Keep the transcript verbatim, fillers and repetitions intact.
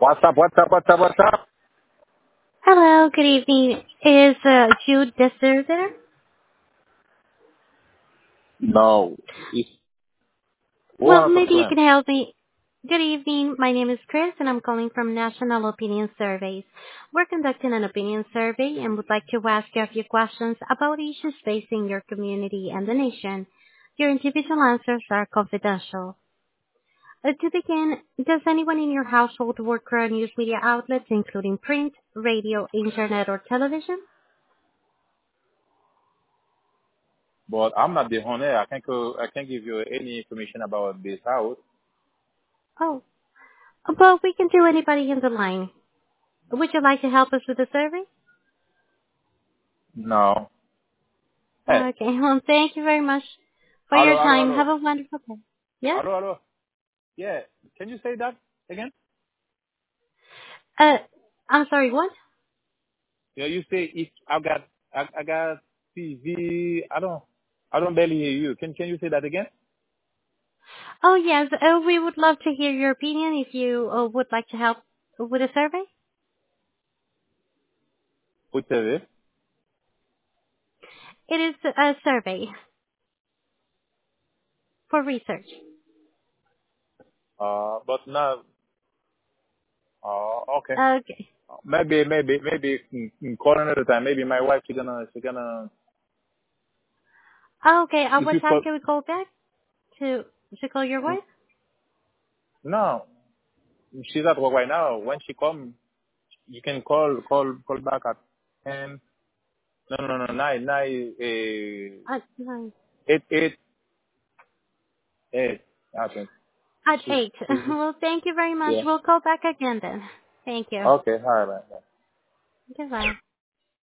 What's up? What's up? What's up? What's up? Hello, good evening. Is uh, Jude Desser there? No. It's, who Well, want to talk maybe to you him? can help me. Good evening. My name is Chris, and I'm calling from National Opinion Surveys. We're conducting an opinion survey and would like to ask you a few questions about issues facing your community and the nation. Your individual answers are confidential. Uh, to begin, does anyone in your household work for news media outlets, including print, radio, internet, or television? But I'm not the owner. I can't go, I can't give you any information about this house. Oh, well, we can do anybody in the line. Would you like to help us with the survey? No. Hey. Okay, well, thank you very much for Hello, your hello, time. hello. Have a wonderful day. Yeah? Hello, hello. Yeah. Can you say that again? Uh, I'm sorry, what? Yeah, you say if I got, I, I got T V. I don't, I don't barely hear you. Can, can you say that again? Oh, yes, uh, we would love to hear your opinion if you uh, would like to help with the survey. What is it? It is a survey for research. Uh, but no. Uh, okay. Okay. Maybe, maybe, maybe mm, mm, call another time. Maybe my wife, she gonna, she gonna, Okay, at if what you time call, can we call back to, to call your mm, wife? no. She's at work right now. When she come, you can call call call back at ten. No no no nine nine uh, At nine. eight eight eight. I think At she's eight. she's Well, thank you very much. yeah. We'll call back again then. Thank you. Okay, all right. Bye. Goodbye.